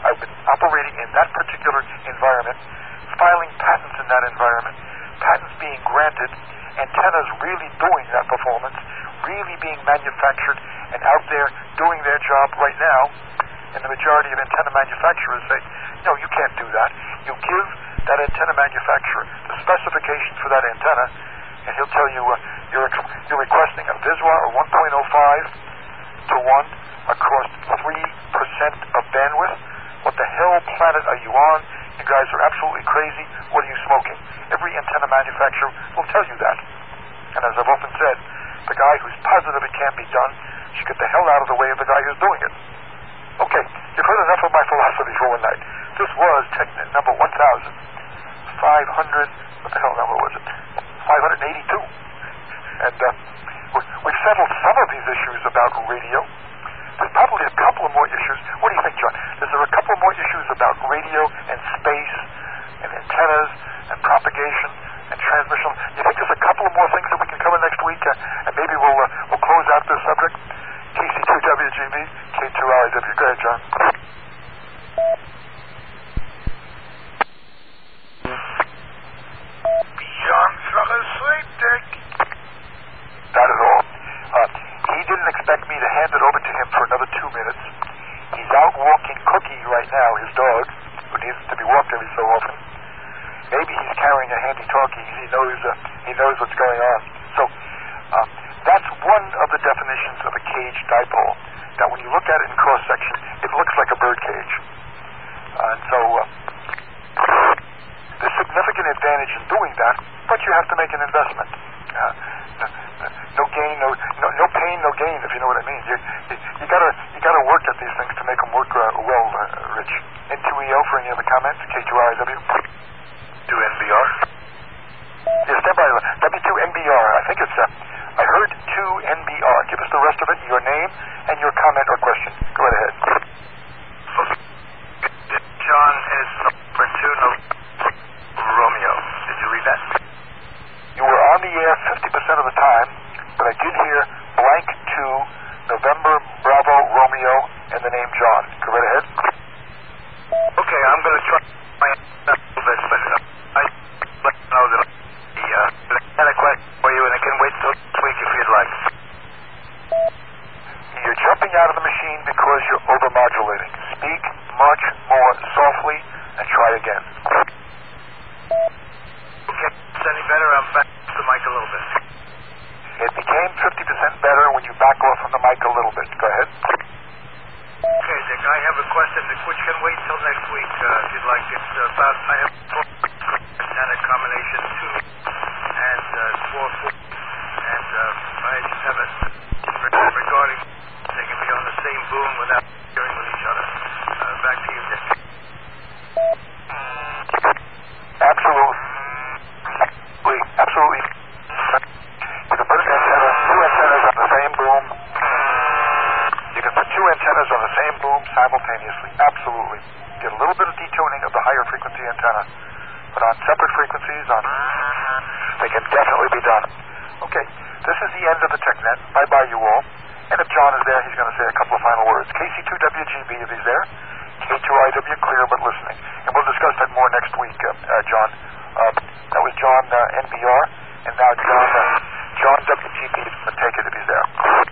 I've been operating in that particular environment, filing patents in that environment, patents being granted, antennas really doing that performance, really being manufactured and out there doing their job right now. And the majority of antenna manufacturers say, no, you can't do that. You give that antenna manufacturer the specifications for that antenna, and he'll tell you uh, you're, ex- you're requesting a V S W A of one point oh five to one across three percent of bandwidth. What the hell planet are you on? You guys are absolutely crazy. What are you smoking? Every antenna manufacturer will tell you that. And as I've often said, the guy who's positive it can't be done should get the hell out of the way of the guy who's doing it. Okay, you've heard enough of my philosophy for one night. This was TechNet number one thousand five hundred, what the hell number was it? five hundred eighty-two. And uh, we've settled some of these issues about radio. There's probably a couple of more issues. What do you think, John? Is there a couple more issues about radio and space and antennas and propagation and transmission? You think there's a couple of more things that we can cover next week, uh, and maybe we'll uh, we'll close out this subject? K C two W G B, K two R I W. Go ahead, John. John fell asleep, Dick. Not at all. Uh, he didn't expect me to hand it over to him for another two minutes. He's out walking Cookie right now, his dog, who needs to be walked every so often. Maybe he's carrying a handy talkie. He knows uh, he knows what's going on. So um, that's one of the definitions of a cage dipole. That when you look at it in cross section, it looks like a bird cage. Uh, and so uh, there's significant advantage in doing that, but you have to make an investment. Uh, no gain, no, no no pain, no gain. If you know what I mean, you you, you gotta you gotta work at these things to make them work uh, well, uh, Rich. N two E O for any other comments? K two R I W. Do N B R? Yes, stand by. W two N B R. I think it's. Uh, I heard two N B R. Give us the rest of it. Your name and your comment or question. Go right ahead. John is number two, no, Romeo. Did you read that? You were on the air fifty percent of the time, but I did hear blank two, November, Bravo, Romeo, and the name John. Go right ahead. Okay, I'm going to try my a little bit, but uh, I let you know that the, uh, I had a question for you, and I can wait till next week if you'd like. You're jumping out of the machine because you're overmodulating. Speak much more softly and try again. Okay, is any better? I'm back to the mic a little bit. It became fifty percent better when you back off from the mic a little bit. Go ahead. Okay, Dick, I have a question which can wait till next week, uh, if you'd like. It's about, I have four antenna combination two and uh, four four, and uh, I just have a regarding they can be on the same boom without hearing with each other. Uh, back to you, Dick. Absolutely. Absolutely. You can put an antenna, two antennas on the same boom. You can put two antennas on the same boom simultaneously. Absolutely. Get a little bit of detuning of the higher frequency antenna, but on separate frequencies, on they can definitely be done. Okay, this is the end of the TechNet. Bye-bye, you all. And if John is there, he's going to say a couple of final words. K C two W G B if he's there. K two I W, clear but listening. And we'll discuss that more next week, uh, uh, John. Uh, that was John uh, N B R, and now John uh, John W G B is going to take it if he's there.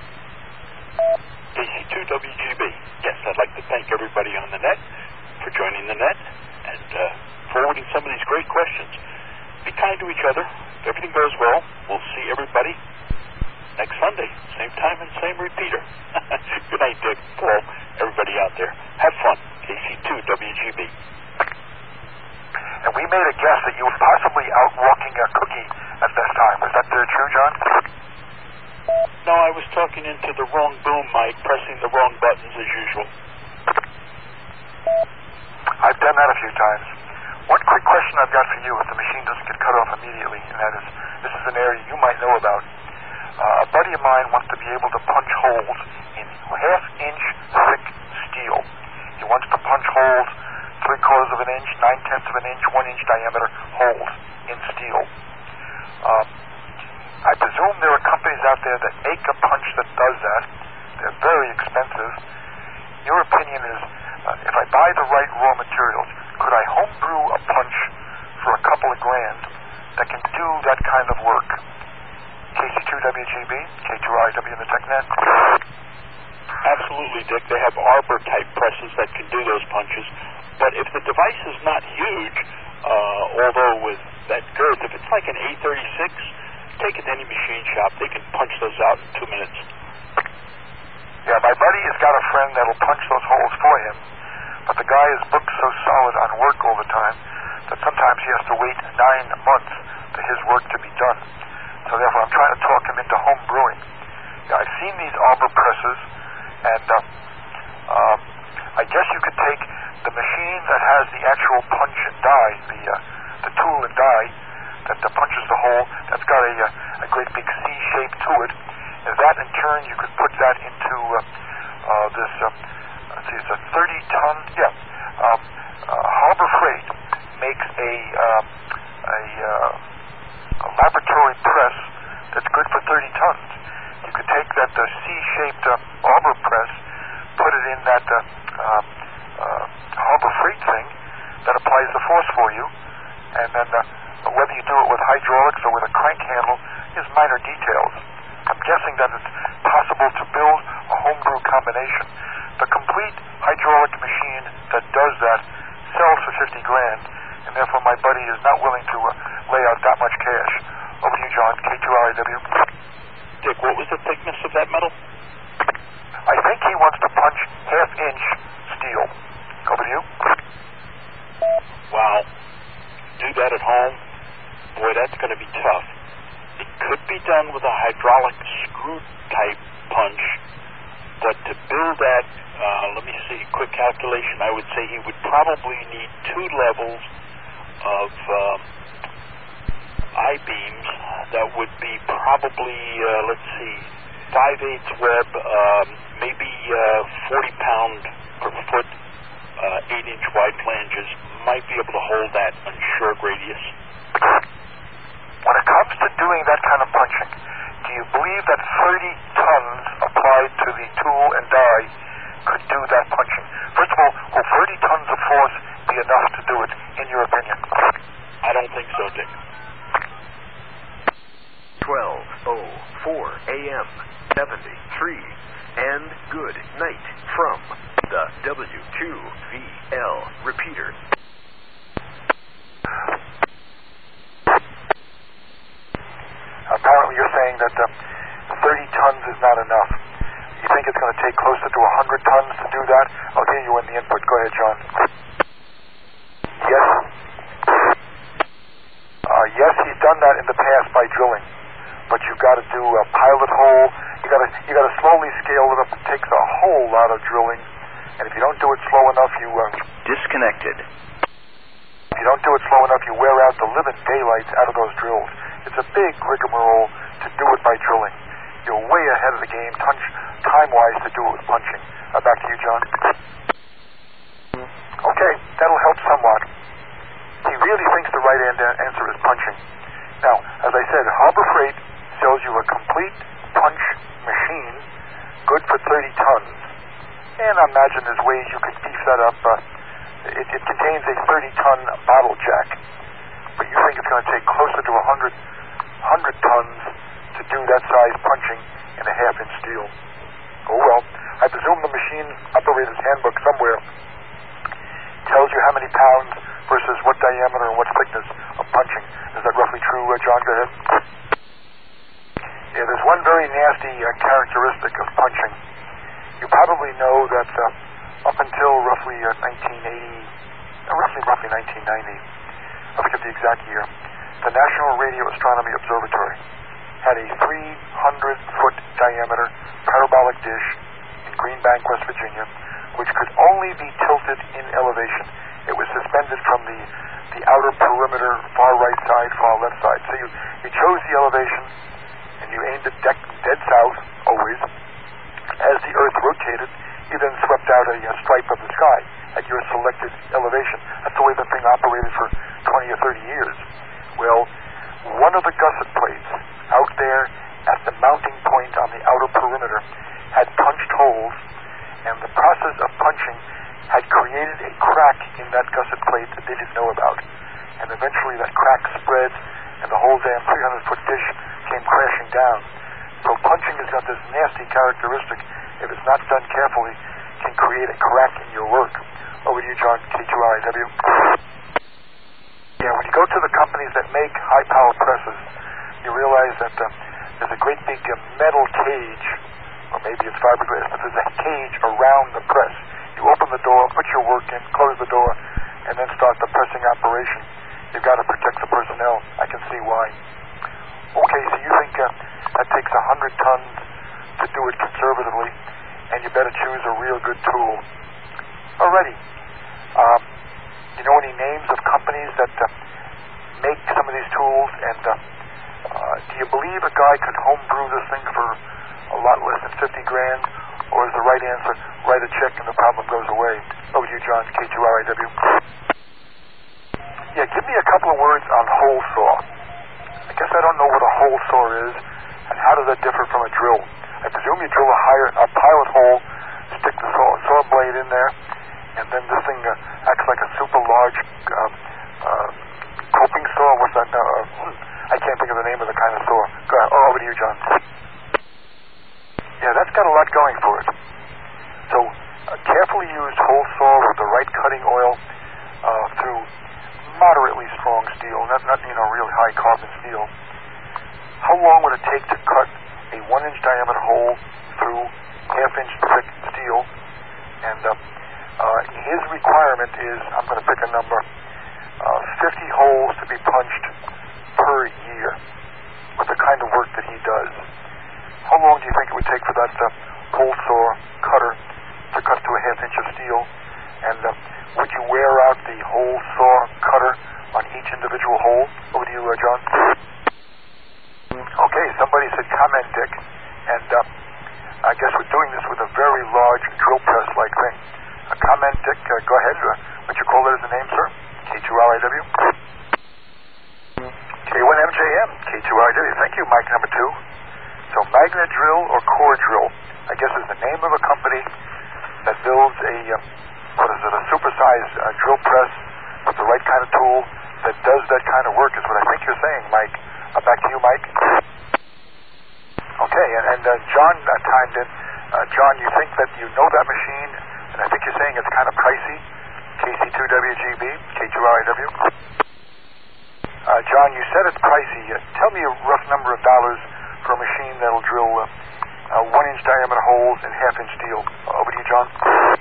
K C two W G B. Yes, I'd like to thank everybody on the net for joining the net and uh, forwarding some of these great questions. Be kind to each other. If everything goes well, we'll see everybody next Sunday. Same time and same repeater. Good night, Dick, Paul, everybody out there. Have fun. K C two W G B. And we made a guess that you were possibly out walking a Cookie at this time. Was that uh, true, John? No, I was talking into the wrong boom mic, pressing the wrong buttons as usual. I've done that a few times. One quick question I've got for you, if the machine doesn't get cut off immediately, and that is, this is an area you might know about. Uh, a buddy of mine wants to be able to punch holes in half-inch thick steel. He wants to punch holes three quarters of an inch, nine tenths of an inch, one inch diameter holes in steel. Um, I presume there are companies out there that make a punch that does that. They're very expensive. Your opinion is, uh, uh, if I buy the right raw materials, could I homebrew a punch for a couple of grand that can do that kind of work? K C two W G B, K two R I W in the TechNet. Absolutely, Dick. They have arbor-type presses that can do those punches. But if the device is not huge, uh, although with that girth, if it's like an A thirty-six, take it to any machine shop. They can punch those out in two minutes. Yeah, my buddy has got a friend that'll punch those holes for him, but the guy is booked so solid on work all the time that sometimes he has to wait nine months for his work to be done. So therefore, I'm trying to talk him into home brewing. Yeah, I've seen these arbor presses, and uh, um, I guess you could take the machine that has the actual punch and die, the uh, the tool and die that uh, punches the hole. That's got a, uh, a great big C shape to it. And that, in turn, you could put that into uh, uh, this. Uh, let's see, it's a thirty ton. Yeah, um, uh, Harbor Freight makes a um, a, uh, a laboratory press that's good for thirty tons. You could take that uh, C-shaped uh, arbor press, put it in that uh, uh, uh, Harbor Freight thing that applies the force for you, and then uh, whether you do it with hydraulics or with a crank handle is minor details. I'm guessing that it's possible to build a homebrew combination. The complete hydraulic machine that does that sells for fifty grand, and therefore my buddy is not willing to uh, lay out that much cash. Over to you, John, K two R I W. Dick, what was the thickness of that metal? I think he wants to punch half-inch steel. Over to you. Wow. Do that at home? Boy, that's going to be tough. It could be done with a hydraulic screw-type punch, but to build that, uh, let me see, quick calculation, I would say he would probably need two levels of um, I-beams. That would be probably, uh, let's see, five-eighths web, um, maybe uh, forty pound per foot, uh, eight inch wide flanges. Might be able to hold that on short radius. When it comes to doing that kind of punching, do you believe that thirty tons applied to the tool and die could do that punching? First of all, will thirty tons of force be enough to do it, in your opinion? I don't think so, Dick. twelve oh four a.m. seventy-three, and good night from the W two V L repeater. Apparently you're saying that uh, thirty tons is not enough. You think it's going to take closer to one hundred tons to do that? I'll hear you in the input. Go ahead, John. Yes? Uh, yes, he's done that in the past by drilling. But you've got to do a pilot hole. You got to you got to slowly scale it up. It takes a whole lot of drilling. And if you don't do it slow enough, you... Uh, Disconnected. If you don't do it slow enough, you wear out the living daylights out of those drills. It's a big rigmarole to do it by drilling. You're way ahead of the game, punch, time-wise, to do it with punching. Uh, back to you, John. Okay, that'll help somewhat. He really thinks the right an- answer is punching. Now, as I said, Harbor Freight sells you a complete punch machine, good for thirty tons. And I imagine there's ways you could beef that up. Uh, it, it contains a thirty ton bottle jack. But you think it's going to take closer to one hundred, one hundred tons to do that size punching in a half-inch steel. Oh well, I presume the machine operator's handbook somewhere tells you how many pounds versus what diameter and what thickness of punching. Is that roughly true, uh, John? Go ahead. Yeah, there's one very nasty uh, characteristic of punching. You probably know that uh, up until roughly uh, nineteen eighty, uh, roughly roughly nineteen ninety, I forget the exact year, the National Radio Astronomy Observatory had a three hundred foot diameter parabolic dish in Greenbank, West Virginia, which could only be tilted in elevation. It was suspended from the, the outer perimeter, far right side, far left side. So you, you chose the elevation, and you aimed it deck, dead south, always. As the Earth rotated, you then swept out a, a stripe of the sky at your selected elevation. That's the way the thing operated for twenty or thirty years. Well, one of the gusset plates out there at the mounting point on the outer perimeter had punched holes, and the process of punching had created created a crack in that gusset plate that they didn't know about. And eventually that crack spread, and the whole damn three hundred foot dish came crashing down. So punching has got this nasty characteristic, if it's not done carefully, can create a crack in your work. Over to you, John, K two R I W. Yeah, when you go to the companies that make high-power presses, you realize that uh, there's a great big uh, metal cage, or maybe it's fiberglass, but there's a cage around the press. You open the door, put your work in, close the door, and then start the pressing operation. You've got to protect the personnel. I can see why. Okay, so you think uh, that takes one hundred tons to do it conservatively, and you better choose a real good tool. Alrighty. Um, you know any names of companies that uh, make some of these tools, and uh, uh, do you believe a guy could homebrew this thing for a lot less than fifty grand, or is the right answer, write a check and the problem goes away? Over to you, John, K two R I W. Yeah, give me a couple of words on hole saw. I guess I don't know what a hole saw is, and how does that differ from a drill? I presume you drill a, higher, a pilot hole, stick the saw, saw blade in there, and then this thing uh, acts like a super large um, uh, coping saw. What's that? Uh, I can't think of the name of the kind of saw. Go ahead. Oh, over to you, John. Yeah, that's got a lot going for it. So, a carefully used hole saw with the right cutting oil uh, through moderately strong steel, not, not you know, really high carbon steel. How long would it take to cut a one inch diameter hole through half inch thick steel? And uh, uh, his requirement is, I'm going to pick a number, uh, fifty holes to be punched per year with the kind of work that he does. How long do you think it would take for that uh, hole saw cutter to cut to a half inch of steel? And uh, would you wear out the hole saw cutter on each individual hole? Over to you, uh, John. Okay, somebody said comment, Dick. And uh, I guess we're doing this with a very large drill press-like thing. A comment, Dick, uh, go ahead. Uh, what you call that as a name, sir? K two R I W. K one M J M, K two R I W. Thank you, Mike number two. So magnet drill or core drill, I guess is the name of a company that builds a, uh, what is it, a supersized uh, drill press with the right kind of tool that does that kind of work is what I think you're saying, Mike. Uh, back to you, Mike. Okay, and, and uh, John uh, timed in. Uh, John, you think that you know that machine, and I think you're saying it's kind of pricey. K C two W G B, K two R I W. Uh, John, you said it's pricey. Uh, tell me a rough number of dollars for a machine that'll drill uh, uh, one inch diameter holes in half inch steel. Uh, over to you, John.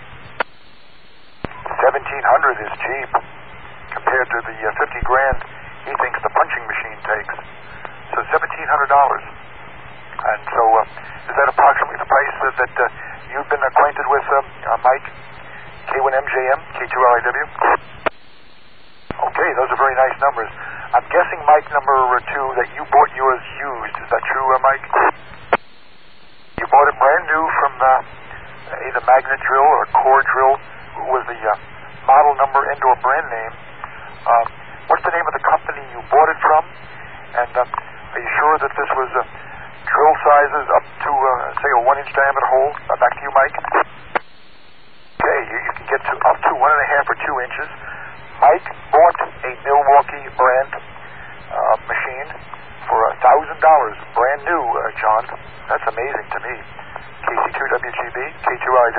Seventeen hundred is cheap compared to the uh, fifty grand he thinks the punching machine takes. So seventeen hundred dollars. And so, uh, is that approximately the price that, that uh, you've been acquainted with, um, uh, Mike? K one M J M, K two R I W. Okay, those are very nice numbers. I'm guessing, Mike, number two, that you bought yours used. Is that true, uh, Mike? You bought it brand new from uh, either magnet drill or core drill. What was the uh, model number and or brand name? Um, what's the name of the company you bought it from? And um, are you sure that this was uh, drill sizes up to, uh, say, a one inch diameter hole? Uh, back to you, Mike. Okay, you, you can get to up to one and a half or two inches. Mike bought a Milwaukee brand uh, machine for a thousand dollars, brand new, uh, John. That's amazing to me. K C two W G B, K two R I W.